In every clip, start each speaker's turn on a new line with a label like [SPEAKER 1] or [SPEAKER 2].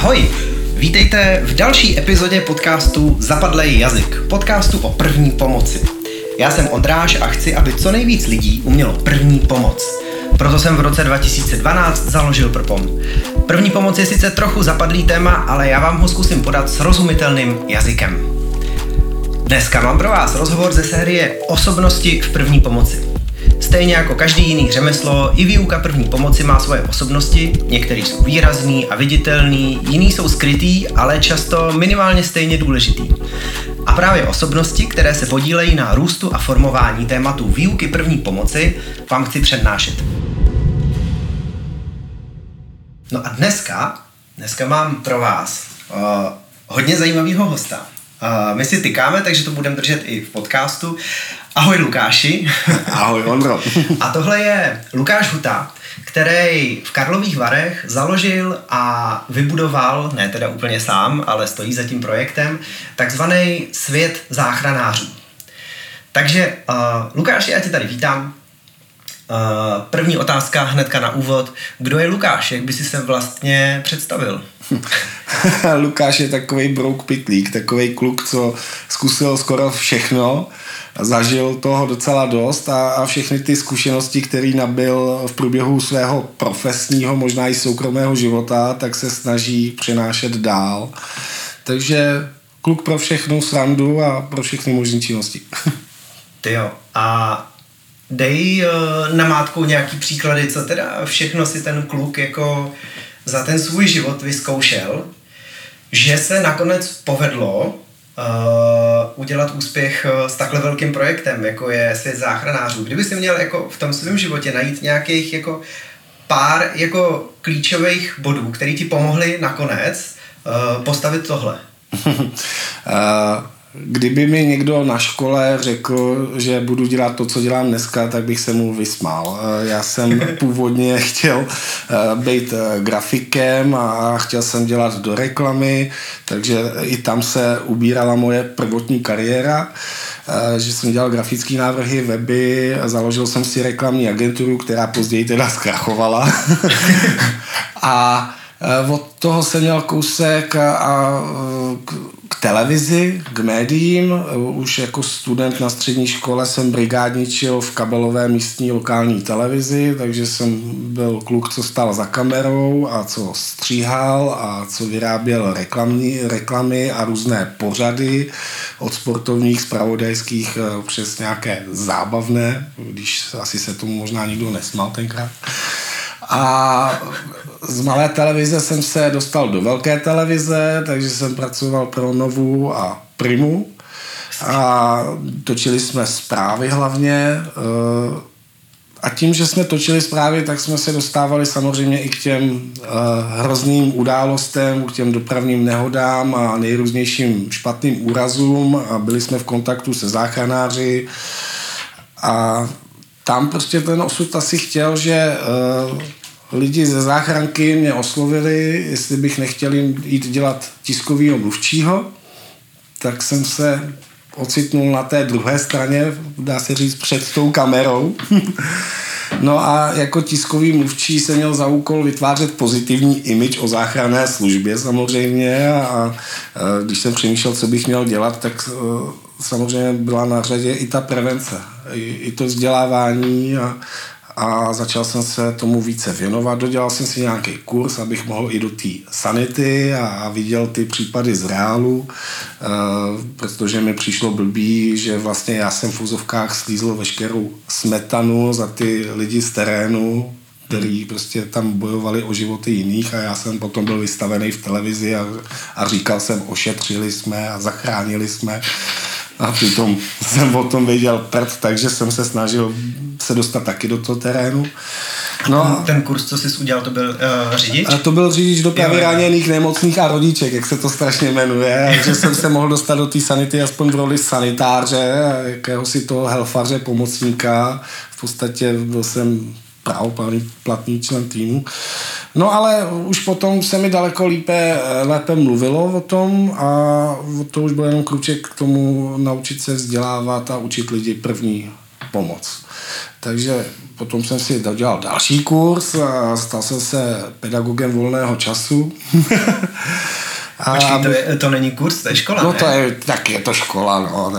[SPEAKER 1] Ahoj! Vítejte v další epizodě podcastu Zapadlej jazyk, podcastu o první pomoci. Já jsem Ondráš a chci, aby co nejvíc lidí umělo první pomoc. Proto jsem v roce 2012 založil Prpom. První pomoc je sice trochu zapadlý téma, ale já vám ho zkusím podat srozumitelným jazykem. Dneska mám pro vás rozhovor ze série Osobnosti v první pomoci. Stejně jako každý jiný řemeslo, i výuka první pomoci má svoje osobnosti, některý jsou výrazný a viditelný, jiný jsou skrytý, ale často minimálně stejně důležitý. A právě osobnosti, které se podílejí na růstu a formování tématu výuky první pomoci, vám chci přednášet. No a dneska mám pro vás hodně zajímavého hosta. My si tykáme, takže to budeme držet i v podcastu. Ahoj Lukáši.
[SPEAKER 2] Ahoj Ondro.
[SPEAKER 1] A tohle je Lukáš Huta, který v Karlových Varech založil a vybudoval, ne teda úplně sám, ale stojí za tím projektem, takzvaný svět záchranářů. Takže Lukáši, já tě tady vítám. První otázka hnedka na úvod. Kdo je Lukáš? Jak by si se vlastně představil?
[SPEAKER 2] Lukáš je takovej brouk pytlík, takovej kluk, co zkusil skoro všechno, zažil toho docela dost a všechny ty zkušenosti, které nabyl v průběhu svého profesního, možná i soukromého života, tak se snaží přenášet dál. Takže kluk pro všechnu srandu a pro všechny možné činnosti.
[SPEAKER 1] Tyjo, a dej namátkou nějaký příklady, co teda všechno si ten kluk jako za ten svůj život vyzkoušel, že se nakonec povedlo udělat úspěch s takhle velkým projektem, jako je svět záchranářů. Kdyby si měl jako v tom svém životě najít nějakých jako pár jako klíčových bodů, které ti pomohly nakonec postavit tohle.
[SPEAKER 2] Kdyby mi někdo na škole řekl, že budu dělat to, co dělám dneska, tak bych se mu vysmál. Já jsem původně chtěl být grafikem a chtěl jsem dělat do reklamy, takže i tam se ubírala moje prvotní kariéra, že jsem dělal grafické návrhy, weby, založil jsem si reklamní agenturu, která později teda zkrachovala. A od toho jsem měl kousek k televizi, k médiím. Už jako student na střední škole jsem brigádničil v kabelové místní lokální televizi, takže jsem byl kluk, co stál za kamerou a co stříhal a co vyráběl reklamy a různé pořady od sportovních, zpravodajských přes nějaké zábavné, když asi se tomu možná nikdo nesmál tenkrát. A z malé televize jsem se dostal do velké televize, takže jsem pracoval pro Novu a Primu a točili jsme zprávy hlavně a tím, že jsme točili zprávy, tak jsme se dostávali samozřejmě i k těm hrozným událostem, k těm dopravním nehodám a nejrůznějším špatným úrazům a byli jsme v kontaktu se záchranáři a tam prostě ten osud asi chtěl, že lidi ze záchranky mě oslovili, jestli bych nechtěl jít dělat tiskovýho mluvčího, tak jsem se ocitnul na té druhé straně, dá se říct před tou kamerou. No a jako tiskový mluvčí jsem měl za úkol vytvářet pozitivní image o záchranné službě samozřejmě a když jsem přemýšlel, co bych měl dělat, tak samozřejmě byla na řadě i ta prevence, i to vzdělávání a začal jsem se tomu více věnovat. Dodělal jsem si nějaký kurz, abych mohl i do té sanity a viděl ty případy z reálu, protože mi přišlo blbý, že vlastně já jsem v úzovkách slízl veškerou smetanu za ty lidi z terénu, který prostě tam bojovali o životy jiných a já jsem potom byl vystavený v televizi a říkal jsem, ošetřili jsme a zachránili jsme. A přitom jsem o tom věděl prd, takže jsem se snažil se dostat taky do toho terénu.
[SPEAKER 1] No, ten kurz, co jsi udělal, to byl řidič?
[SPEAKER 2] A to byl řidič dopravy raněných, nemocných a rodiček, jak se to strašně jmenuje. Takže jsem se mohl dostat do té sanity aspoň v roli sanitáře, jakéhosi toho helfaře, pomocníka. V podstatě byl jsem právoplatný člen týmu. No ale už potom se mi daleko lépe mluvilo o tom a to už byl jenom kruček k tomu naučit se vzdělávat a učit lidi první pomoct. Takže potom jsem si dodělal další kurz a stal jsem se pedagogem volného času.
[SPEAKER 1] Počkej, to není kurz, to je škola,
[SPEAKER 2] no,
[SPEAKER 1] ne?
[SPEAKER 2] Tak je to škola, no.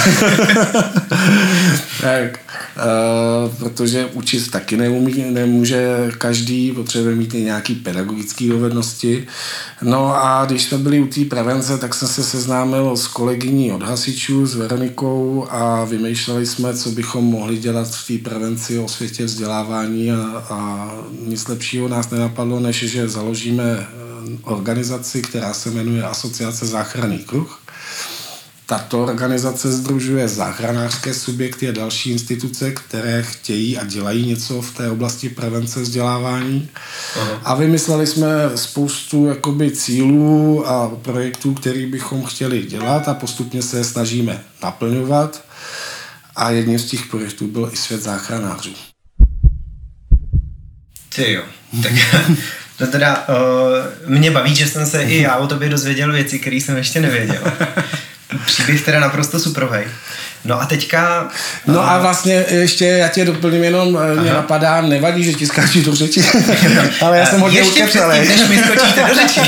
[SPEAKER 2] Tak, protože učit taky nemůže každý, potřebuje mít i nějaký pedagogické dovednosti. No a když jsme byli u té prevence, tak jsem se seznámil s kolegyní od hasičů, s Veronikou a vymýšleli jsme, co bychom mohli dělat v té prevenci o světě vzdělávání a nic lepšího nás nenapadlo, než že založíme organizaci, která se jmenuje Asociace záchranný kruh. Tato organizace sdružuje záchranářské subjekty a další instituce, které chtějí a dělají něco v té oblasti prevence vzdělávání. Aha. A vymysleli jsme spoustu jakoby cílů a projektů, které bychom chtěli dělat a postupně se je snažíme naplňovat. A jedním z těch projektů byl i Svět záchranářů.
[SPEAKER 1] Ty jo, tak to teda mě baví, že jsem se i já o tobě dozvěděl věci, které jsem ještě nevěděl. Příběh teda naprosto superovej. No a teďka...
[SPEAKER 2] No a vlastně ještě já tě doplním jenom, mě napadá, nevadí, že ti skáču do řeči, ale já jsem hodně ukecalej.
[SPEAKER 1] Ještě předtím, než mi skočíte do řeči.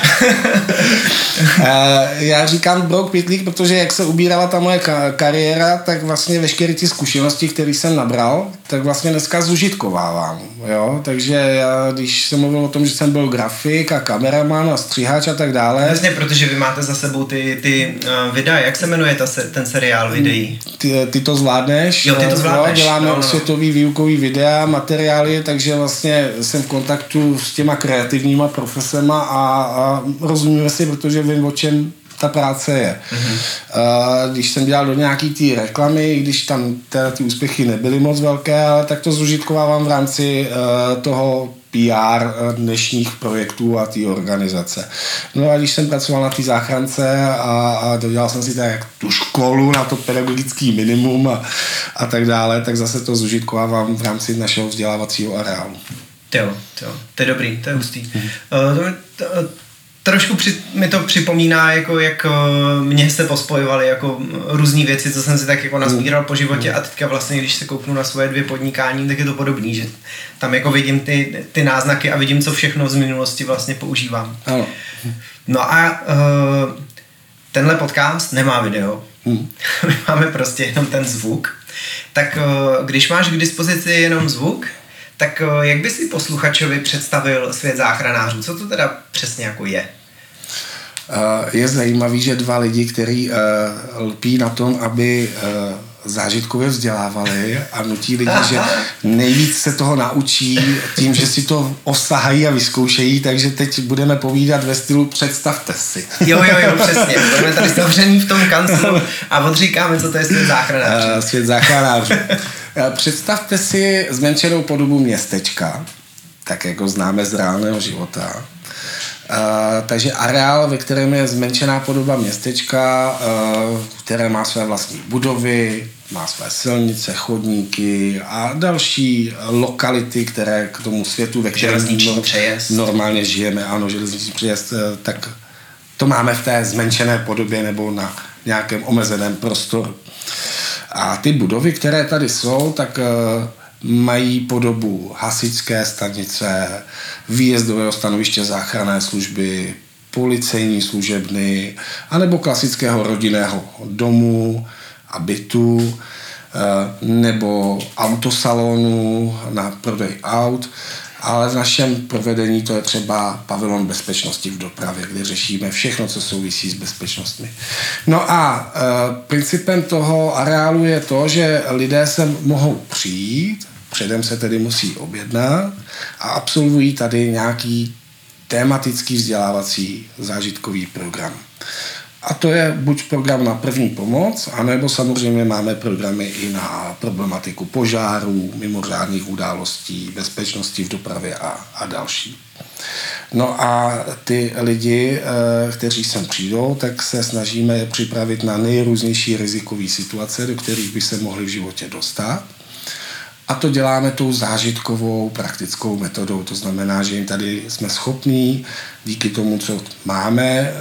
[SPEAKER 2] Já říkám brouk pytlík, protože jak se ubírala ta moje kariéra, tak vlastně veškeré ty zkušenosti, které jsem nabral, tak vlastně dneska zužitkovávám. Jo? Takže já, když jsem mluvil o tom, že jsem byl grafik a kameraman a střihač a tak dále.
[SPEAKER 1] Vlastně, protože vy máte za sebou ty videa, jak se jmenuje ten seriál videí?
[SPEAKER 2] Ty to zvládneš.
[SPEAKER 1] Jo, ty to zvládneš.
[SPEAKER 2] Děláme osvětový výukový videa, materiály, takže vlastně jsem v kontaktu s těma kreativníma profesema a rozumíme si, protože vím, o čem ta práce je. Když jsem dělal do nějaký té reklamy, když tam ty úspěchy nebyly moc velké, ale tak to zužitkovávám v rámci toho PR dnešních projektů a té organizace. No a když jsem pracoval na té záchrance a dodělal jsem si tak tu školu na to pedagogický minimum a tak dále, tak zase to zužitkovávám v rámci našeho vzdělávacího areálu.
[SPEAKER 1] Jo, to je dobrý, to je hustý. Trošku mi to připomíná, jako jak mě se pospojovaly jako různý věci, co jsem si tak jako nazbíral po životě a teďka vlastně, když se kouknu na svoje 2 podnikání, tak je to podobný, že tam jako vidím ty náznaky a vidím, co všechno z minulosti vlastně používám. Ano. No a tenhle podcast nemá video. My máme prostě jenom ten zvuk. Tak když máš k dispozici jenom zvuk, tak jak by si posluchačovi představil Svět záchranářů? Co to teda přesně jako je?
[SPEAKER 2] Je zajímavý, že 2 lidi, kteří lpí na tom, aby zážitkově vzdělávali a nutí lidi, že nejvíc se toho naučí tím, že si to osahají a vyzkoušejí, takže teď budeme povídat ve stylu představte si.
[SPEAKER 1] Jo, přesně. Budeme tady zavřený v tom kanclu a odříkáme, co to je Svět záchranářů.
[SPEAKER 2] Svět záchranářů. Představte si zmenšenou podobu městečka, tak jako známe z reálného života. Takže areál, ve kterém je zmenšená podoba městečka, které má své vlastní budovy, má své silnice, chodníky a další lokality, které k tomu světu, ve kterém normálně žijeme, ano, železniční přejezd, tak to máme v té zmenšené podobě nebo na nějakém omezeném prostoru. A ty budovy, které tady jsou, tak mají podobu hasičské stanice, výjezdového stanoviště záchranné služby, policejní služebny, anebo klasického rodinného domu a bytu, nebo autosalonu na prodej aut, ale v našem provedení to je třeba pavilon bezpečnosti v dopravě, kde řešíme všechno, co souvisí s bezpečnostmi. No a principem toho areálu je to, že lidé se mohou přijít, předem se tedy musí objednat a absolvují tady nějaký tematický vzdělávací zážitkový program. A to je buď program na první pomoc, anebo samozřejmě máme programy i na problematiku požárů, mimořádných událostí, bezpečnosti v dopravě a další. No a ty lidi, kteří sem přijdou, tak se snažíme je připravit na nejrůznější rizikové situace, do kterých by se mohli v životě dostat. A to děláme tou zážitkovou praktickou metodou. To znamená, že jim tady jsme schopní díky tomu, co máme,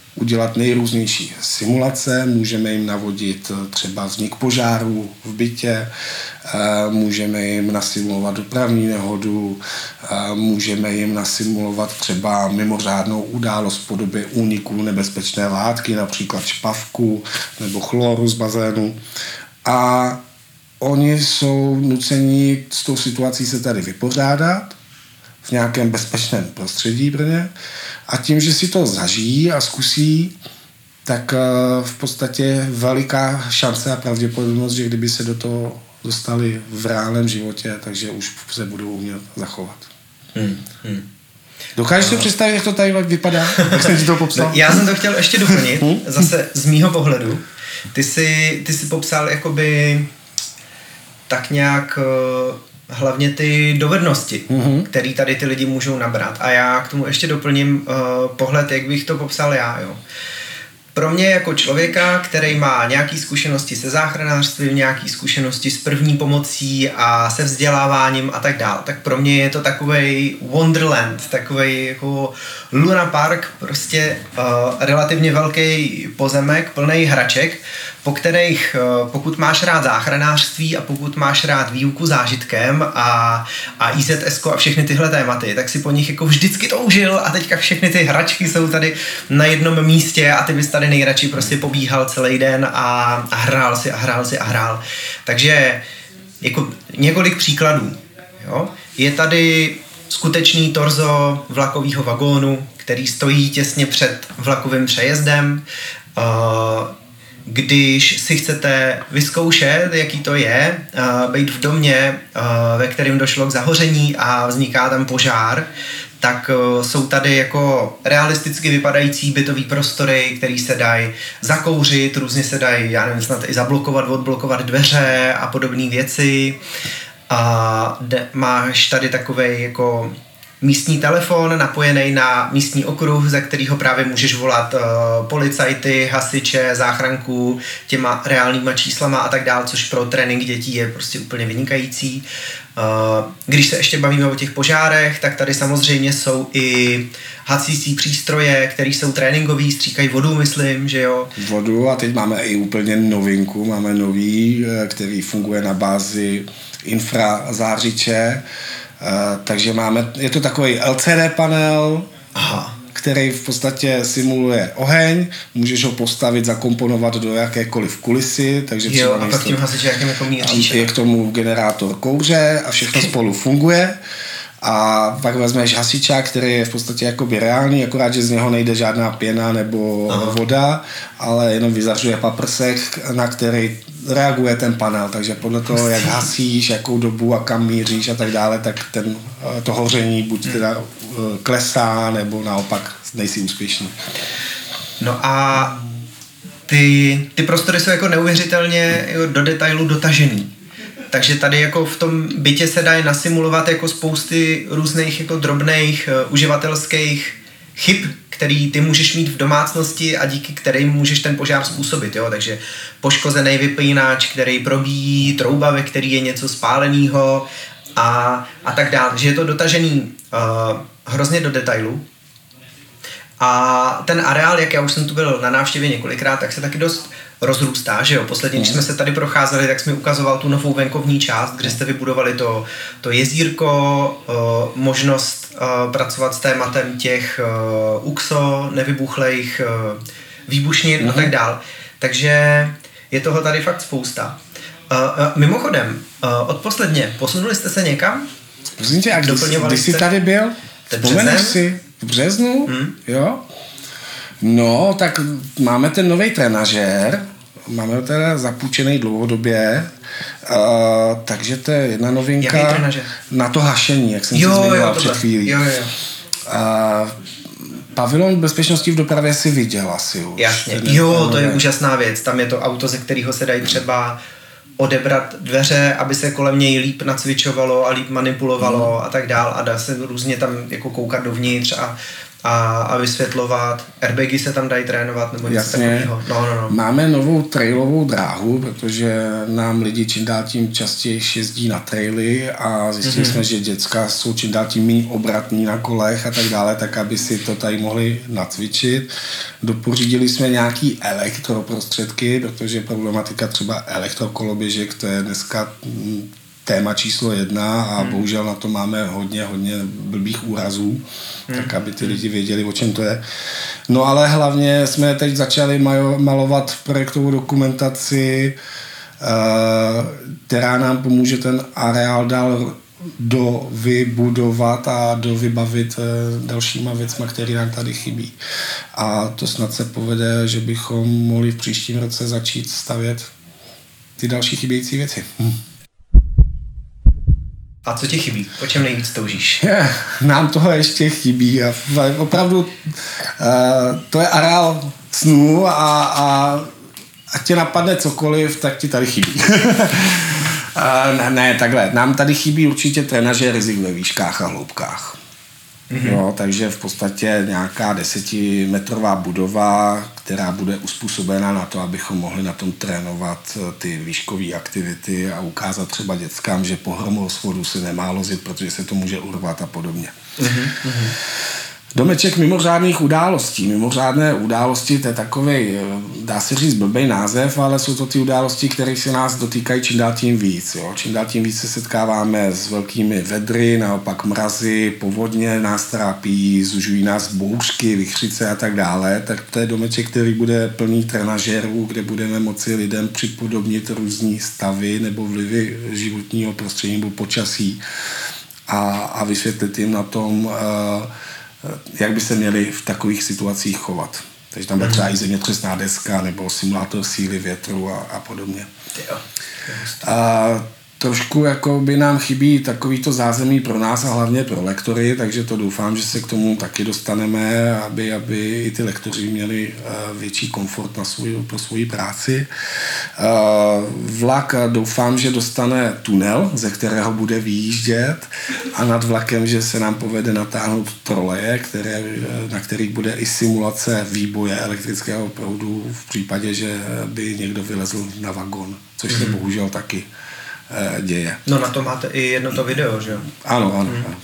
[SPEAKER 2] udělat nejrůznější simulace, můžeme jim navodit třeba vznik požáru v bytě, můžeme jim nasimulovat dopravní nehodu, můžeme jim nasimulovat třeba mimořádnou událost v podobě úniku nebezpečné látky, například špavku nebo chloru z bazénu. A oni jsou nuceni s tou situací se tady vypořádat v nějakém bezpečném prostředí pro ně. A tím, že si to zažijí a zkusí, tak v podstatě veliká šance a pravděpodobnost, že kdyby se do toho dostali v reálném životě, takže už se budou umět zachovat. Dokážeš si představit, jak to tady vypadá? Jak jsem ti to popsal?
[SPEAKER 1] Já jsem to chtěl ještě doplnit, zase z mýho pohledu. Ty jsi popsal jakoby tak nějak hlavně ty dovednosti, které tady ty lidi můžou nabrat. A já k tomu ještě doplním pohled, jak bych to popsal já. Jo. Pro mě jako člověka, který má nějaké zkušenosti se záchranářstvím, nějaké zkušenosti s první pomocí a se vzděláváním a tak dále, tak pro mě je to takovej Wonderland, takovej jako Luna Park, prostě relativně velký pozemek, plný hraček, po kterých, pokud máš rád záchranářství a pokud máš rád výuku zážitkem a IZS a všechny tyhle tématy, tak si po nich jako vždycky toužil a teďka všechny ty hračky jsou tady na jednom místě a ty bys tady nejradši prostě pobíhal celý den a hrál. Takže jako několik příkladů. Jo? Je tady skutečný torzo vlakového vagónu, který stojí těsně před vlakovým přejezdem. Když si chcete vyzkoušet, jaký to je, být v domě, ve kterém došlo k zahoření a vzniká tam požár, tak jsou tady jako realisticky vypadající bytový prostory, který se dají zakouřit, různě se dají, já nevím, snad i zablokovat, odblokovat dveře a podobné věci. A máš tady takovej jako místní telefon napojený na místní okruh, za kterýho právě můžeš volat policajty, hasiče, záchranku těma reálnýma číslama a tak dál, což pro trénink dětí je prostě úplně vynikající. Když se ještě bavíme o těch požárech, tak tady samozřejmě jsou i hasící přístroje, které jsou tréninkový, stříkají vodu, myslím, že jo?
[SPEAKER 2] Vodu a teď máme i úplně novinku, máme nový, který funguje na bázi infrazářiče. Takže je to takový LCD panel, který v podstatě simuluje oheň, můžeš ho postavit, zakomponovat do jakékoliv kulisy, takže
[SPEAKER 1] jo, a pak tím hasiče jakým jako míříš.
[SPEAKER 2] Je k tomu generátor kouře a všechno spolu funguje. A pak vezmeš hasičák, který je v podstatě jakoby reálný, akorát, že z něho nejde žádná pěna nebo voda, ale jenom vyzařuje paprsek, na který reaguje ten panel, takže podle toho, jak hasíš, jakou dobu a kam míříš a tak dále, tak to hoření buď teda klesá, nebo naopak nejsi úspěšný.
[SPEAKER 1] No a ty prostory jsou jako neuvěřitelně do detailu dotažený. Takže tady jako v tom bytě se dají nasimulovat jako spousty různých jako drobných uživatelských chyb, který ty můžeš mít v domácnosti a díky kterým můžeš ten požár způsobit. Jo? Takže poškozený vypínač, který probíjí, trouba, ve který je něco spáleného a tak dále. Takže je to dotažený hrozně do detailu. A ten areál, jak já už jsem tu byl na návštěvě několikrát, tak se taky dost rozrůstá, že jo. Posledně, když jsme se tady procházeli, tak jsme ukazoval tu novou venkovní část, kde jste vybudovali to jezírko, možnost pracovat s tématem těch UXO, nevybuchlejch výbušnin a tak dál. Takže je toho tady fakt spousta. Mimochodem, odposledně, posunuli jste se někam?
[SPEAKER 2] Prosím tě, a když jsi tady byl? Vzpomeneš si? V březnu? Jo? No, tak máme ten nový trenažér, máme ho teda zapůjčený dlouhodobě, takže to je jedna novinka na to hašení, jak jsem si zmiňoval před chvílí. Pavilon bezpečnosti v dopravě si viděl asi už.
[SPEAKER 1] Jasně, to je úžasná věc, tam je to auto, ze kterého se dají třeba odebrat dveře, aby se kolem něj líp nacvičovalo a líp manipulovalo a tak dál a dá se různě tam jako koukat dovnitř a vysvětlovat. Airbagy se tam dají trénovat nebo něco takového. No.
[SPEAKER 2] Máme novou trailovou dráhu, protože nám lidi čím dál tím častěji jezdí na traily a zjistili jsme, že děcka jsou čím dál tím méně obratní na kolech a tak dále, tak aby si to tady mohli nacvičit. Dopořídili jsme nějaký elektroprostředky, protože problematika třeba elektrokoloběžek, to je dneska téma číslo 1 a bohužel na to máme hodně blbých úrazů, tak aby ty lidi věděli, o čem to je. No ale hlavně jsme teď začali malovat projektovou dokumentaci, která nám pomůže ten areál dál dovybudovat a dovybavit dalšíma věcma, které nám tady chybí. A to snad se povede, že bychom mohli v příštím roce začít stavět ty další chybějící věci.
[SPEAKER 1] A co ti chybí? Po čem nejvíc toužíš?
[SPEAKER 2] Nám toho ještě chybí a opravdu to je areál snů a tě napadne cokoliv, tak ti tady chybí. Ne, takhle. Nám tady chybí určitě trenažer rizik ve výškách a hloubkách. No, takže v podstatě nějaká 10metrová budova, která bude uspůsobena na to, abychom mohli na tom trénovat ty výškové aktivity a ukázat třeba dětskám, že po hromosvodu se nemá lozit, protože se to může urvat a podobně. Domeček mimořádných událostí. Mimořádné události, to je takovej, dá se říct blbej název, ale jsou to ty události, které se nás dotýkají čím dál tím víc. Jo. Čím dál tím víc se setkáváme s velkými vedry, naopak mrazy, povodně nás trápí, zužují nás bouřky, vichřice a tak dále. Tak to je domeček, který bude plný trenažérů, kde budeme moci lidem připodobnit různý stavy nebo vlivy životního prostředí nebo počasí a vysvětlit jim na tom, jak by se měli v takových situacích chovat. Takže tam bude třeba i zemětřesná deska nebo simulátor síly větru a podobně. Trošku jako by nám chybí takovýto zázemí pro nás a hlavně pro lektory, takže to doufám, že se k tomu taky dostaneme, aby i ty lektoři měli větší komfort pro svoji práci. Vlak doufám, že dostane tunel, ze kterého bude vyjíždět a nad vlakem, že se nám povede natáhnout troleje, na kterých bude i simulace výboje elektrického proudu v případě, že by někdo vylezl na vagon, což se bohužel taky děje.
[SPEAKER 1] No na to máte i jedno to video, že jo?
[SPEAKER 2] Ano.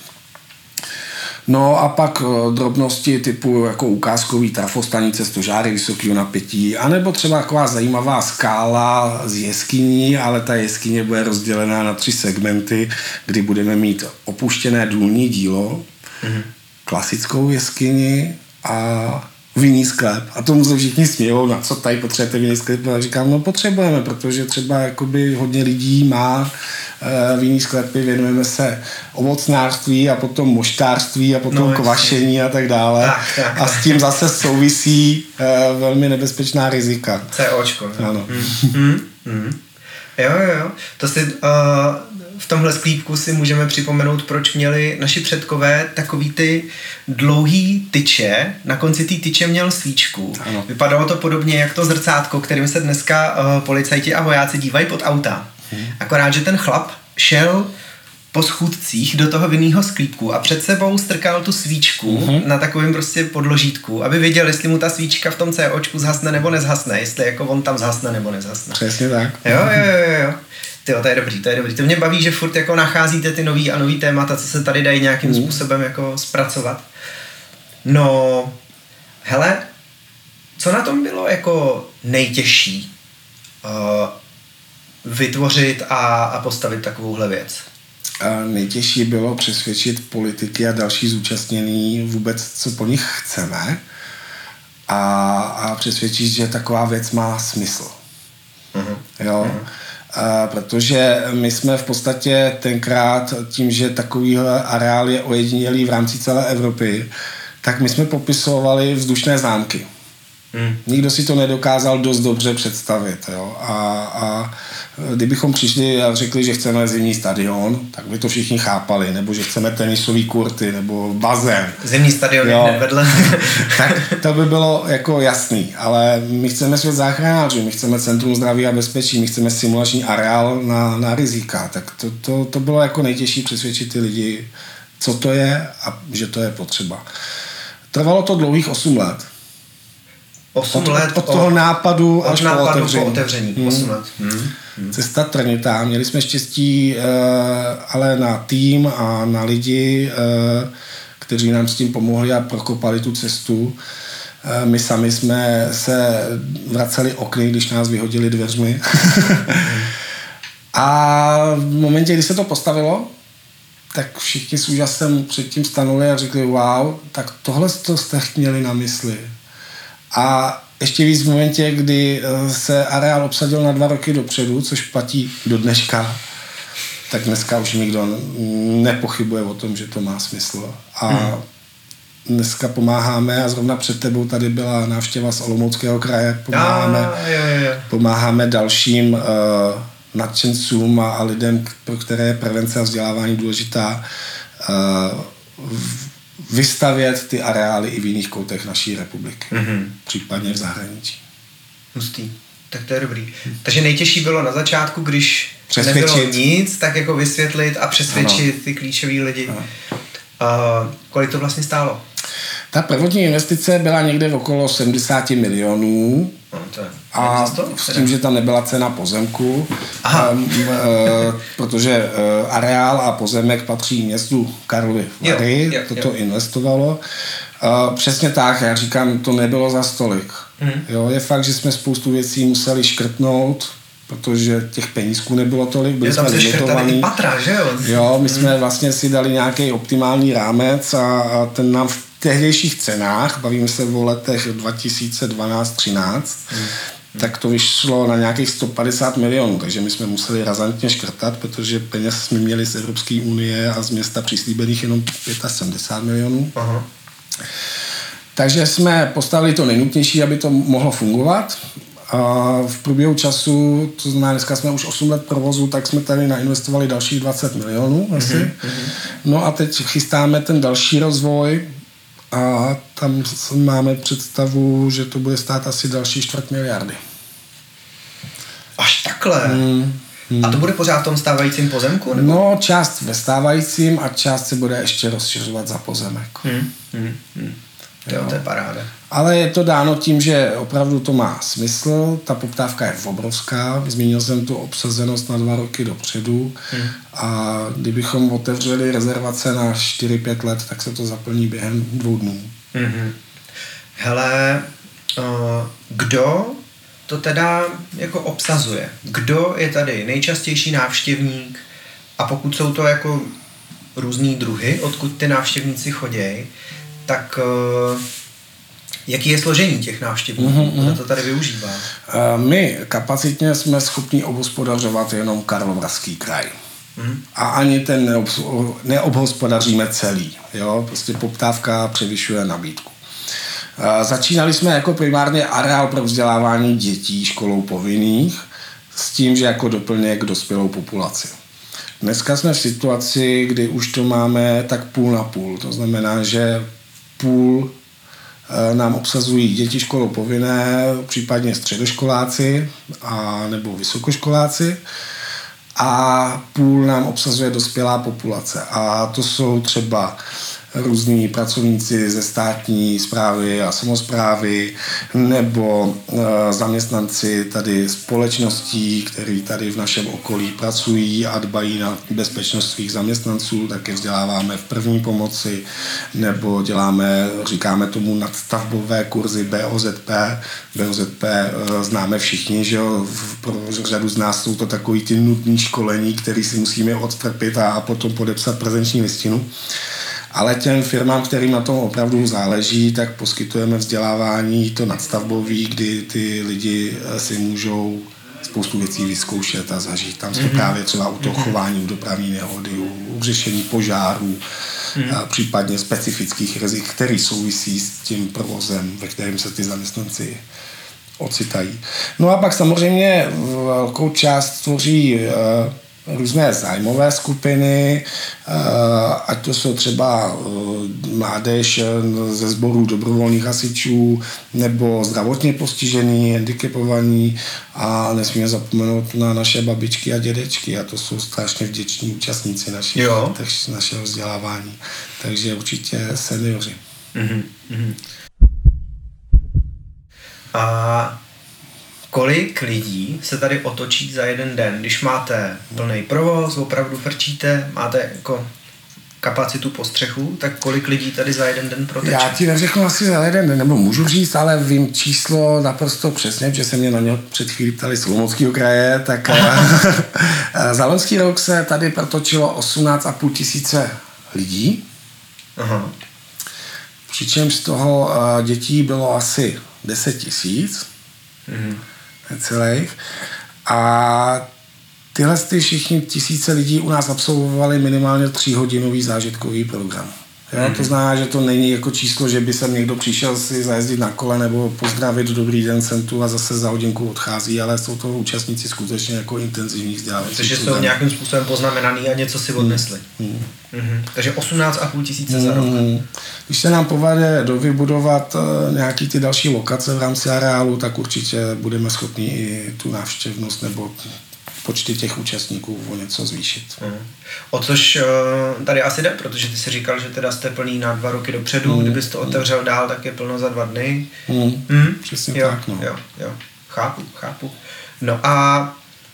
[SPEAKER 2] No a pak drobnosti typu jako ukázkový trafostanice, stožáry vysokého napětí, anebo třeba taková zajímavá skála z jeskyní, ale ta jeskyně bude rozdělená na 3 segmenty, kdy budeme mít opuštěné důlní dílo, klasickou jeskyni a vinný sklep. A tomu se všichni smějou, na co tady potřebujete vinný sklep. A říkám, no potřebujeme, protože třeba jakoby hodně lidí má vinný sklepy, věnujeme se ovocnářství a potom moštářství a potom kvašení a tak dále. Tak. A s tím zase souvisí velmi nebezpečná rizika.
[SPEAKER 1] COčko.
[SPEAKER 2] Ano.
[SPEAKER 1] Jo. To si v tomhle sklípku si můžeme připomenout, proč měli naši předkové takový ty dlouhý tyče. Na konci té tyče měl svíčku. Ano. Vypadalo to podobně jak to zrcátko, kterým se dneska policajti a vojáci dívají pod auta. Akorát, že ten chlap šel po schůdcích do toho vinného sklípku a před sebou strkal tu svíčku na takovém prostě podložítku, aby věděl, jestli mu ta svíčka v tom COčku zhasne nebo nezhasne, jestli jako on tam zhasne nebo nezhasne.
[SPEAKER 2] Přesně tak.
[SPEAKER 1] Jo. Tyjo, to je dobrý. To mě baví, že furt jako nacházíte ty nový témata, co se tady dají nějakým způsobem jako zpracovat. No, hele, co na tom bylo jako nejtěžší vytvořit a postavit takovouhle věc?
[SPEAKER 2] Nejtěžší bylo přesvědčit politiky a další zúčastnění vůbec, co po nich chceme a přesvědčit, že taková věc má smysl. Jo? Protože my jsme v podstatě tenkrát tím, že takovýhle areál je ojedinělý v rámci celé Evropy, tak my jsme popisovali vzdušné zámky. Nikdo si to nedokázal dost dobře představit. Jo? A kdybychom přišli a řekli, že chceme zimní stadion, tak by to všichni chápali, nebo že chceme tenisový kurty, nebo bazén.
[SPEAKER 1] Zimní stadion je hned vedle.
[SPEAKER 2] Tak to by bylo jako jasný, ale my chceme svět záchranářů, my chceme centrum zdraví a bezpečí, my chceme simulační areál na rizika, tak to bylo jako nejtěžší přesvědčit ty lidi, co to je a že to je potřeba. Trvalo to dlouhých 8 let.
[SPEAKER 1] 8 let
[SPEAKER 2] od toho nápadu až po
[SPEAKER 1] otevření. 8 let.
[SPEAKER 2] Cesta trnitá. Měli jsme štěstí ale na tým a na lidi, kteří nám s tím pomohli a prokopali tu cestu. My sami jsme se vraceli okny, když nás vyhodili dveřmi. A v momentě, kdy se to postavilo, tak všichni s úžasem předtím stanuli a řekli wow, tak tohle jste měli na mysli. A ještě víc v momentě, kdy se areál obsadil na 2 roky dopředu, což platí do dneška, tak dneska už nikdo nepochybuje o tom, že to má smysl. A dneska pomáháme a zrovna před tebou tady byla návštěva z Olomouckého kraje. Pomáháme dalším nadšencům a lidem, pro které je prevence a vzdělávání důležitá, vystavět ty areály i v jiných koutech naší republiky, případně v zahraničí.
[SPEAKER 1] Hustý. Tak to je dobrý. Takže nejtěžší bylo na začátku, když nebylo nic, tak jako vysvětlit a přesvědčit ty klíčoví lidi. Kolik to vlastně stálo?
[SPEAKER 2] Ta prvotní investice byla někde okolo 70 milionů. A s tím, že tam nebyla cena pozemku, protože areál a pozemek patří městu Karlovy Vary, toto investovalo. Přesně tak, já říkám, to nebylo za stolik. Jo, je fakt, že jsme spoustu věcí museli škrtnout, protože těch penízků nebylo tolik, byli jsme limitovaní. Jo, my jsme vlastně si dali nějaký optimální rámec a ten nám v tehdejších cenách, bavíme se o letech 2012-13, tak to vyšlo na nějakých 150 milionů, takže my jsme museli razantně škrtat, protože peněz jsme měli z Evropské unie a z města přislíbených jenom 75 milionů. Takže jsme postavili to nejnutnější, aby to mohlo fungovat. A v průběhu času, to znamená, dneska jsme už 8 let provozu, tak jsme tady nainvestovali dalších 20 milionů asi. No a teď chystáme ten další rozvoj a tam máme představu, že to bude stát asi další 250 miliardy.
[SPEAKER 1] Až takhle? A to bude pořád v tom stávajícím pozemku? Nebo?
[SPEAKER 2] No, část ve stávajícím a část se bude ještě rozšiřovat za pozemek.
[SPEAKER 1] Jo, to je paráda.
[SPEAKER 2] Ale je to dáno tím, že opravdu to má smysl, ta poptávka je obrovská, zmínil jsem tu obsazenost na 2 roky dopředu a kdybychom otevřeli rezervace na 4-5 let, tak se to zaplní během 2 dnů.
[SPEAKER 1] Hele, kdo to teda jako obsazuje? Kdo je tady nejčastější návštěvník? A pokud jsou to jako různý druhy, odkud ty návštěvníci chodějí, tak jaký je složení těch návštěvníků? Kdo to tady využívá?
[SPEAKER 2] My kapacitně jsme schopni obhospodařovat jenom Karlovarský kraj. A ani ten neobhospodaříme celý. Jo? Prostě poptávka převyšuje nabídku. Začínali jsme jako primárně areál pro vzdělávání dětí školou povinných s tím, že jako doplněk dospělou populaci. Dneska jsme v situaci, kdy už to máme tak půl na půl. To znamená, že půl nám obsazují děti školou povinné, případně středoškoláci a nebo vysokoškoláci a půl nám obsazuje dospělá populace. A to jsou třeba různí pracovníci ze státní správy a samosprávy nebo zaměstnanci tady společností, kteří tady v našem okolí pracují a dbají na bezpečnost svých zaměstnanců, taky vzděláváme v první pomoci nebo říkáme tomu nadstavbové kurzy BOZP. BOZP známe všichni, že jo? Pro řadu z nás jsou to takový ty nutné školení, které si musíme odtrpět a potom podepsat prezenční listinu. Ale těm firmám, kterým na tom opravdu záleží, tak poskytujeme vzdělávání to nadstavbový, kdy ty lidi si můžou spoustu věcí vyzkoušet a zažít. Tam jsme právě třeba u toho chování v dopravní nehody, u řešení požárů, případně specifických rizik, který souvisí s tím provozem, ve kterém se ty zaměstnanci ocitají. No a pak samozřejmě velkou část tvoří různé zájmové skupiny, ať to jsou třeba mládež ze sborů dobrovolných hasičů nebo zdravotně postižení, handicapovaní a nesmíme zapomenout na naše babičky a dědečky a to jsou strašně vděční účastníci našeho vzdělávání. Takže určitě seniori.
[SPEAKER 1] A kolik lidí se tady otočí za jeden den, když máte plný provoz, opravdu frčíte, máte jako kapacitu postřechu, tak kolik lidí tady za jeden den proteče?
[SPEAKER 2] Já ti neřeknu asi za jeden den, nebo můžu říct, ale vím číslo naprosto přesně, protože se mě na něho před chvílí ptali z Olomouckého kraje, tak za loňský rok se tady protočilo 18 500 lidí.
[SPEAKER 1] Aha.
[SPEAKER 2] Přičemž z toho dětí bylo asi 10 000, necelých. A tyhle všichni tisíce lidí u nás absolvovali minimálně 3hodinový zážitkový program. Jo? To znamená, že to není jako číslo, že by sem někdo přišel si zajezdit na kole nebo pozdravit dobrý den, jsem tu a zase za hodinku odchází, ale jsou to účastníci skutečně jako intenzivních vzdělávání.
[SPEAKER 1] Takže jsou nějakým způsobem poznamenaný a něco si odnesli. Takže 18 500 za rok.
[SPEAKER 2] Když se nám povede dovybudovat nějaký ty další lokace v rámci areálu, tak určitě budeme schopni i tu návštěvnost nebo počty těch účastníků o něco zvýšit.
[SPEAKER 1] O což tady asi jde, protože ty jsi říkal, že teda jste plný na 2 roky dopředu, kdybys to otevřel dál, tak je plno za 2 dny.
[SPEAKER 2] Přesně
[SPEAKER 1] jo,
[SPEAKER 2] tak. No.
[SPEAKER 1] Jo. Chápu. No a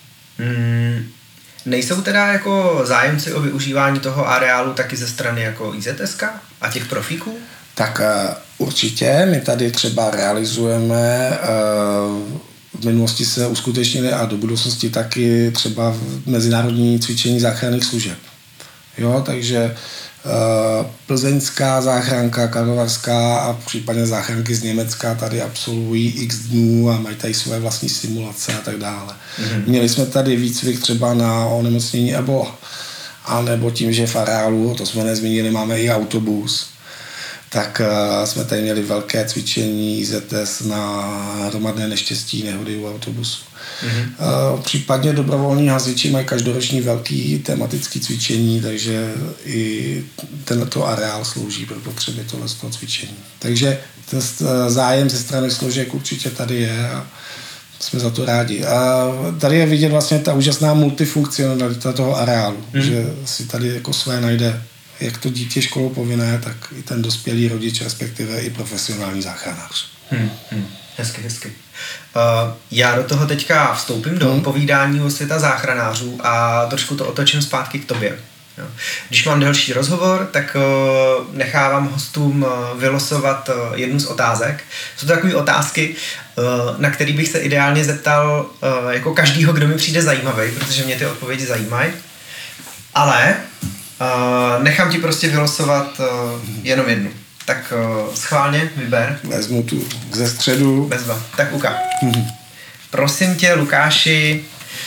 [SPEAKER 1] nejsou teda jako zájemci o využívání toho areálu taky ze strany jako IZSK a těch profíků?
[SPEAKER 2] Tak určitě, my tady třeba realizujeme v minulosti se uskutečnily a do budoucnosti taky třeba mezinárodní cvičení záchranných služeb. Jo, takže plzeňská záchranka, karlovarská a případně záchranky z Německa tady absolvují x dnů a mají tady své vlastní simulace a tak dále. Měli jsme tady výcvik třeba na onemocnění Ebola. A nebo tím, že v areálu, to jsme nezmínili, máme i autobus, tak jsme tady měli velké cvičení IZS na hromadné neštěstí, nehody u autobusu. Případně dobrovolní hasiči mají každoroční velký tematický cvičení, takže i tento areál slouží pro potřeby tohoto cvičení. Takže ten zájem ze strany složek určitě tady je a jsme za to rádi. A tady je vidět vlastně ta úžasná multifunkcionalita toho areálu, že si tady jako své najde jak to dítě školou povinné, tak i ten dospělý rodič, respektive i profesionální záchranář.
[SPEAKER 1] Hezky. Já do toho teďka vstoupím do povídání o světa záchranářů a trošku to otočím zpátky k tobě. Jo. Když mám další rozhovor, tak nechávám hostům vylosovat jednu z otázek. Jsou to takové otázky, na které bych se ideálně zeptal jako každýho, kdo mi přijde zajímavý, protože mě ty odpovědi zajímají. Ale nechám ti prostě vylosovat jenom jednu. Tak schválně vyber.
[SPEAKER 2] Vezmu tu ze středu.
[SPEAKER 1] Bezva. Tak uka. Prosím tě, Lukáši,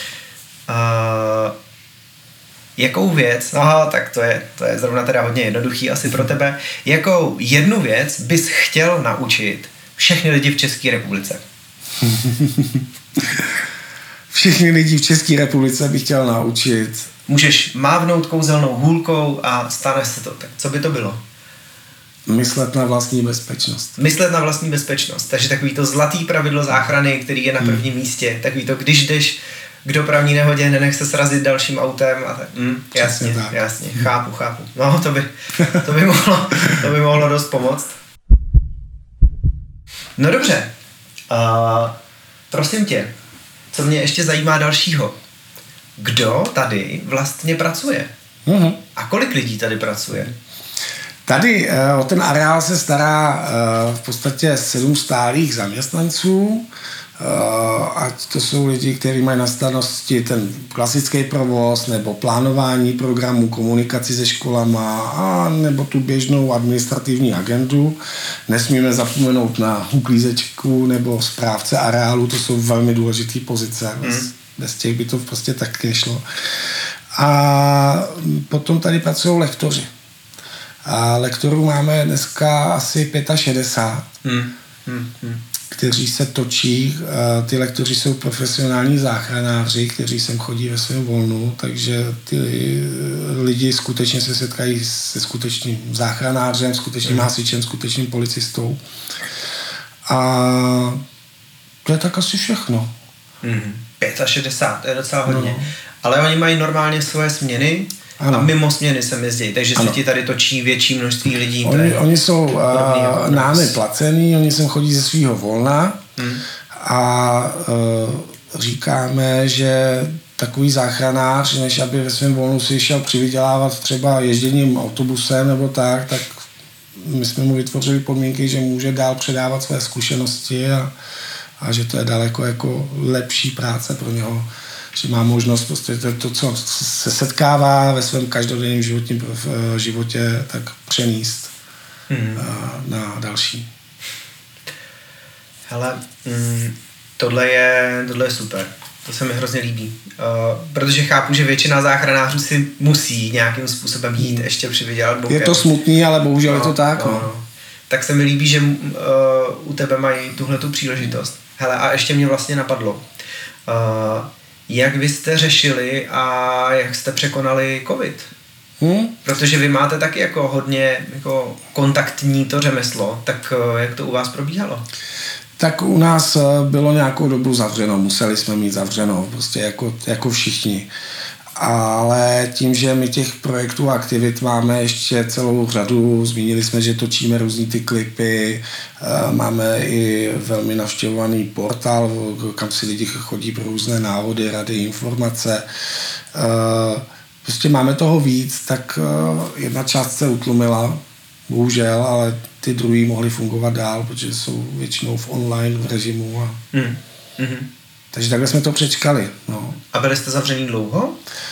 [SPEAKER 1] jakou věc, tak to je zrovna teda hodně jednoduchý asi pro tebe, jakou jednu věc bys chtěl naučit všechny lidi v České republice?
[SPEAKER 2] Všechny lidi v České republice bych chtěl naučit.
[SPEAKER 1] Můžeš mávnout kouzelnou hůlkou a stane se to. Tak co by to bylo?
[SPEAKER 2] Myslet na vlastní bezpečnost.
[SPEAKER 1] Myslet na vlastní bezpečnost. Takže takový to zlatý pravidlo záchrany, který je na prvním místě. Takový to, když jdeš k dopravní nehodě, nenech se srazit dalším autem a tak. Jasně. Chápu. No, to by mohlo dost pomoct. No dobře. Prosím tě, co mě ještě zajímá dalšího. Kdo tady vlastně pracuje? A kolik lidí tady pracuje?
[SPEAKER 2] Tady o ten areál se stará v podstatě 7 stálých zaměstnanců, ať to jsou lidi, kteří mají na starosti ten klasický provoz nebo plánování programů, komunikaci se školama a nebo tu běžnou administrativní agendu. Nesmíme zapomenout na uklízečku nebo správce areálu, to jsou velmi důležité pozice. Bez těch by to prostě tak nešlo. A potom tady pracují lektoři. A lektorů máme dneska asi 65, kteří se točí. Ty lektoři jsou profesionální záchranáři, kteří sem chodí ve svém volnu, takže ty lidi skutečně se setkají se skutečným záchranářem, skutečným hasičem, skutečným policistou. A to je tak asi všechno.
[SPEAKER 1] 65, to je docela hodně. Ale oni mají normálně svoje směny A mimo směny sem jezdí, takže se ti tady točí větší množství lidí.
[SPEAKER 2] Oni jsou námi placený, oni sem chodí ze svýho volna a říkáme, že takový záchranář, než aby ve svém volnu si šel přivydělávat třeba ježděním autobusem nebo tak my jsme mu vytvořili podmínky, že může dál předávat své zkušenosti a že to je daleko jako lepší práce pro něho, že má možnost prostě to, co se setkává ve svém každodenním životě, tak přenést na další.
[SPEAKER 1] Hele, tohle je super. To se mi hrozně líbí. Protože chápu, že většina záchranářů si musí nějakým způsobem jít ještě přivydělat bokem.
[SPEAKER 2] Je to smutný, ale bohužel je to tak. No.
[SPEAKER 1] Tak se mi líbí, že u tebe mají tuhletu příležitost. Hele, a ještě mě vlastně napadlo. Jak vy jste řešili a jak jste překonali covid? Protože vy máte taky jako hodně jako kontaktní to řemeslo, tak jak to u vás probíhalo?
[SPEAKER 2] Tak u nás bylo nějakou dobu zavřeno, museli jsme mít zavřeno, prostě jako všichni. Ale tím, že my těch projektů a aktivit máme ještě celou řadu, zmínili jsme, že točíme různý ty klipy, máme i velmi navštěvovaný portál, kam si lidi chodí pro různé návody, rady, informace. Prostě máme toho víc, tak jedna část se utlumila, bohužel, ale ty druhý mohly fungovat dál, protože jsou většinou v online v režimu. Takže takhle jsme to přečkali. No.
[SPEAKER 1] A byli jste zavřený dlouho?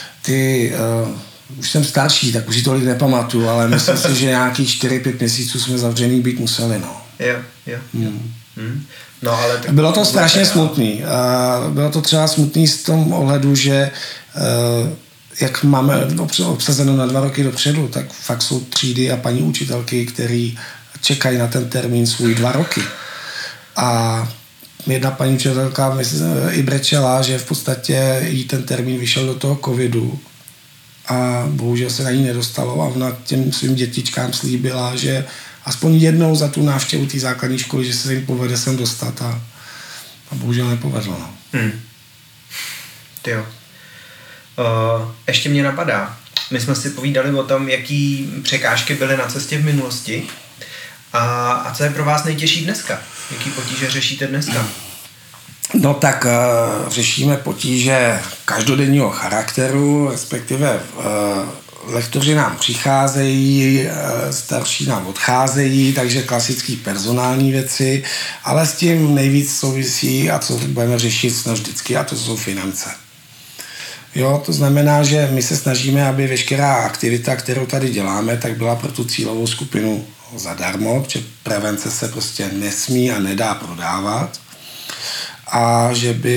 [SPEAKER 2] Už jsem starší, tak už si tolik nepamatuju, ale myslím si, že nějakých 4-5 měsíců jsme zavřený být museli. No.
[SPEAKER 1] Jo. No, ale
[SPEAKER 2] bylo to strašně smutný. Bylo to třeba smutný z tom ohledu, že jak máme obsazeno na 2 roky dopředu, tak fakt jsou třídy a paní učitelky, který čekají na ten termín svůj 2 roky. A jedna paní učitelka i brečela, že v podstatě jí ten termín vyšel do toho covidu a bohužel se na ní nedostalo a ona těm svým dětičkám slíbila, že aspoň jednou za tu návštěvu té základní školy, že se jim povede sem dostat a bohužel nepovedlo. No.
[SPEAKER 1] Tyjo. Ještě mě napadá, my jsme si povídali o tom, jaký překážky byly na cestě v minulosti a co je pro vás nejtěžší dneska? Jaký potíže řešíte dneska?
[SPEAKER 2] No tak řešíme potíže každodenního charakteru, respektive lektoři nám přicházejí, starší nám odcházejí, takže klasický personální věci, ale s tím nejvíc souvisí a co budeme řešit vždycky, a to jsou finance. Jo, to znamená, že my se snažíme, aby veškerá aktivita, kterou tady děláme, tak byla pro tu cílovou skupinu zadarmo, protože prevence se prostě nesmí a nedá prodávat a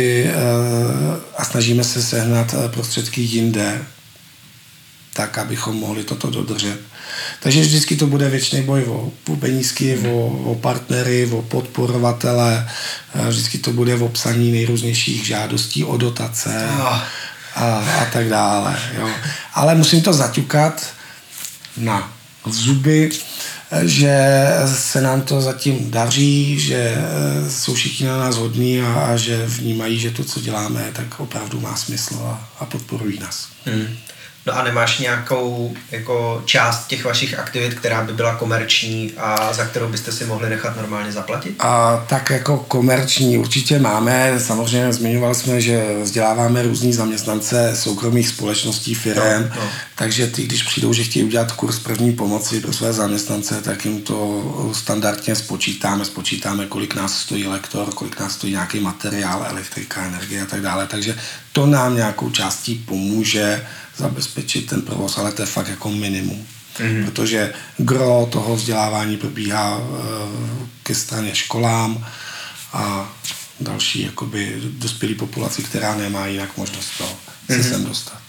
[SPEAKER 2] a snažíme se sehnat prostředky jinde, tak, abychom mohli toto dodržet. Takže vždycky to bude věčný boj o penízky, o partnery, o podporovatele, vždycky to bude o psaní nejrůznějších žádostí o dotace a tak dále. Jo. Ale musím to zaťukat na zuby, že se nám to zatím daří, že jsou všichni na nás hodní a že vnímají, že to, co děláme, tak opravdu má smysl a podporují nás.
[SPEAKER 1] No a nemáš nějakou jako část těch vašich aktivit, která by byla komerční a za kterou byste si mohli nechat normálně zaplatit?
[SPEAKER 2] Tak jako komerční určitě máme. Samozřejmě zmiňovali jsme, že vzděláváme různý zaměstnance soukromých společností, firem, takže ty, když přijdou, že chtějí udělat kurz první pomoci pro své zaměstnance, tak jim to standardně spočítáme, kolik nás stojí lektor, kolik nás stojí nějaký materiál, elektrika, energie a tak dále. Takže to nám nějakou částí pomůže zabezpečit ten provoz, ale to je fakt jako minimum. Protože gro toho vzdělávání probíhá ke straně školám a další jakoby dospělý populaci, která nemá jinak možnost se sem dostat.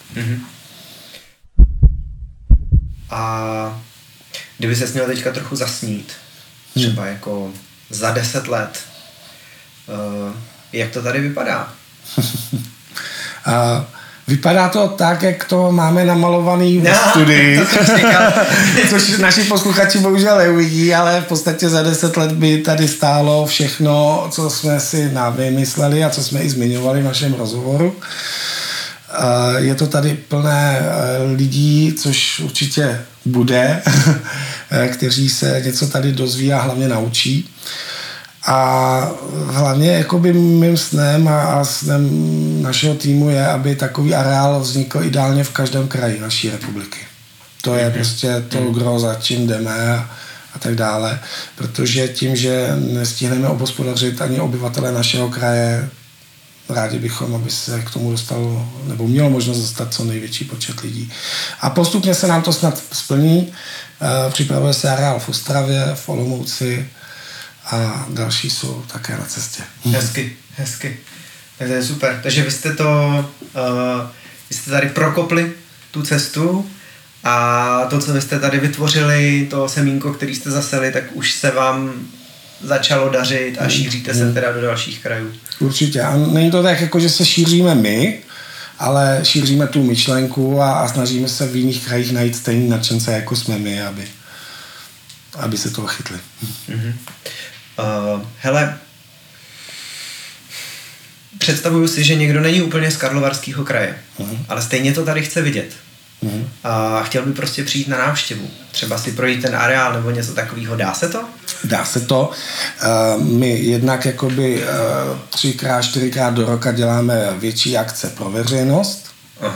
[SPEAKER 1] A kdyby ses měl teďka trochu zasnít, třeba jako za 10 let, jak to tady vypadá?
[SPEAKER 2] Vypadá to tak, jak to máme namalovaný v studii, což naši posluchači bohužel neuvidí, ale v podstatě za 10 let by tady stálo všechno, co jsme si vymysleli a co jsme i zmiňovali v našem rozhovoru. Je to tady plné lidí, což určitě bude, kteří se něco tady dozví a hlavně naučí. A hlavně jakoby mým snem a snem našeho týmu je, aby takový areál vznikl ideálně v každém kraji naší republiky. To je prostě to, kdo za čím jdeme a tak dále. Protože tím, že nestihneme obhospodařit ani obyvatele našeho kraje, rádi bychom, aby se k tomu dostalo, nebo mělo možnost dostat co největší počet lidí. A postupně se nám to snad splní. Připravuje se areál v Ostravě, v Olomouci a další jsou také na cestě.
[SPEAKER 1] Hezky. Tak to je super. Takže vy jste tady prokopli tu cestu a to, co vy jste tady vytvořili, to semínko, který jste zaseli, tak už se vám začalo dařit a šíříte se teda do dalších krajů. Určitě.
[SPEAKER 2] A není to tak, jako že se šíříme my, ale šíříme tu myšlenku a snažíme se v jiných krajích najít stejný nadšence, jako jsme my, aby se toho chytli.
[SPEAKER 1] Hele, představuju si, že někdo není úplně z Karlovarského kraje, ale stejně to tady chce vidět. A chtěl by prostě přijít na návštěvu. Třeba si projít ten areál nebo něco takového. Dá se to?
[SPEAKER 2] Dá se to. My jednak jakoby 3x, 4x do roka děláme větší akce pro veřejnost.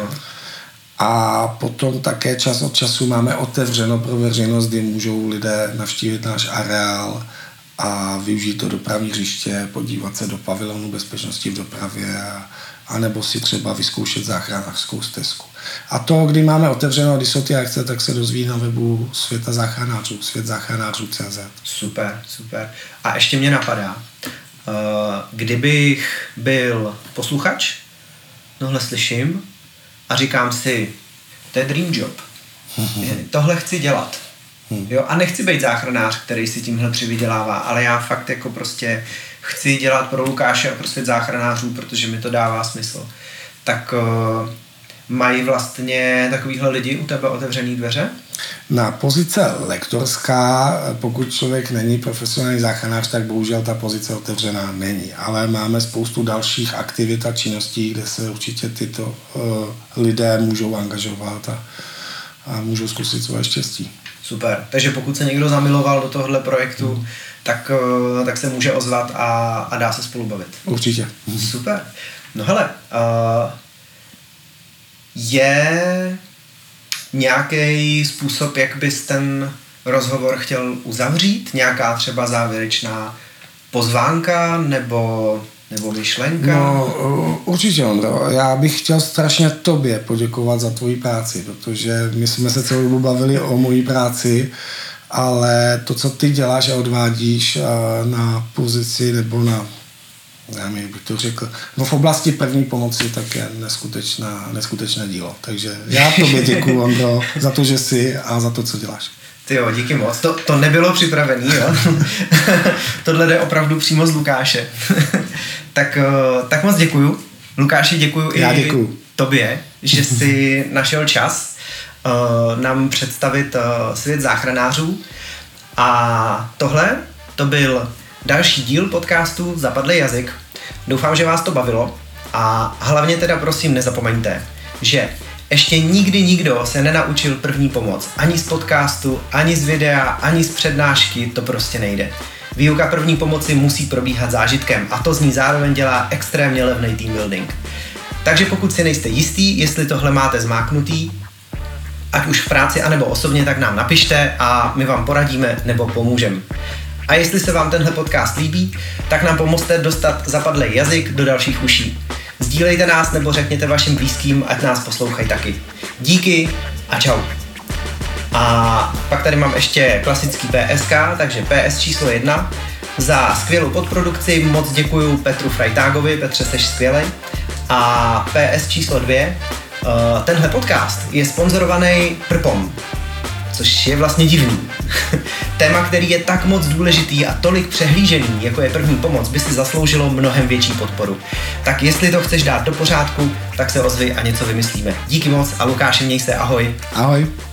[SPEAKER 2] A potom také čas od času máme otevřeno pro veřejnost, kdy můžou lidé navštívit náš areál a využít to dopravní hřiště, podívat se do pavilonu bezpečnosti v dopravě a nebo si třeba vyzkoušet záchranářskou stezku. A to, kdy máme otevřeno, když jsou ty akce, tak se dozví na webu Světa záchranářů, světzáchranářů.cz.
[SPEAKER 1] Super. A ještě mě napadá, kdybych byl posluchač, tohle slyším a říkám si, to je dream job, tohle chci dělat. Jo? A nechci být záchranář, který si tímhle přivydělává, ale já fakt jako prostě chci dělat pro Lukáše a pro Svět záchranářů, protože mi to dává smysl. Tak mají vlastně takovýhle lidi u tebe otevřený dveře?
[SPEAKER 2] Na pozice lektorská, pokud člověk není profesionální záchranář, tak bohužel ta pozice otevřená není. Ale máme spoustu dalších aktivit a činností, kde se určitě tyto lidé můžou angažovat a můžou zkusit svoje štěstí.
[SPEAKER 1] Super. Takže pokud se někdo zamiloval do tohle projektu, tak se může ozvat a dá se spolu bavit.
[SPEAKER 2] Určitě.
[SPEAKER 1] Super. No hele, je nějaký způsob, jak bys ten rozhovor chtěl uzavřít? Nějaká třeba závěrečná pozvánka nebo myšlenka?
[SPEAKER 2] No, určitě, Ondro. Já bych chtěl strašně tobě poděkovat za tvoji práci, protože my jsme se celou dobu bavili o mojí práci, ale to, co ty děláš a odvádíš na pozici nebo na, nevím, jak bych to řekl, no v oblasti první pomoci, tak je neskutečné dílo. Takže já tobě děkuju, Ondro, za to, že jsi a za to, co děláš.
[SPEAKER 1] Ty jo, díky moc. To nebylo připravený, jo? Tohle jde opravdu přímo z Lukáše. tak moc děkuju. Lukáši, děkuju i tobě, že jsi našel čas nám představit Svět záchranářů. A tohle to byl další díl podcastu Zapadlej jazyk. Doufám, že vás to bavilo a hlavně teda prosím nezapomeňte, že ještě nikdy nikdo se nenaučil první pomoc. Ani z podcastu, ani z videa, ani z přednášky, to prostě nejde. Výuka první pomoci musí probíhat zážitkem a to z ní zároveň dělá extrémně levný team building. Takže pokud si nejste jistý, jestli tohle máte zmáknutý, ať už v práci anebo osobně, tak nám napište a my vám poradíme nebo pomůžeme. A jestli se vám tenhle podcast líbí, tak nám pomozte dostat Zapadlej jazyk do dalších uší. Sdílejte nás nebo řekněte vašim blízkým, ať nás poslouchají taky. Díky a čau. A pak tady mám ještě klasický PSK, takže PS číslo 1. Za skvělou podprodukci moc děkuju Petru Frajtágovi, Petře, seš skvělej. A PS číslo 2. Tenhle podcast je sponzorovaný Prpom, což je vlastně divný. Téma, který je tak moc důležitý a tolik přehlížený, jako je první pomoc, by si zasloužilo mnohem větší podporu. Tak jestli to chceš dát do pořádku, tak se ozvi a něco vymyslíme. Díky moc a Lukáši, měj se, ahoj.
[SPEAKER 2] Ahoj.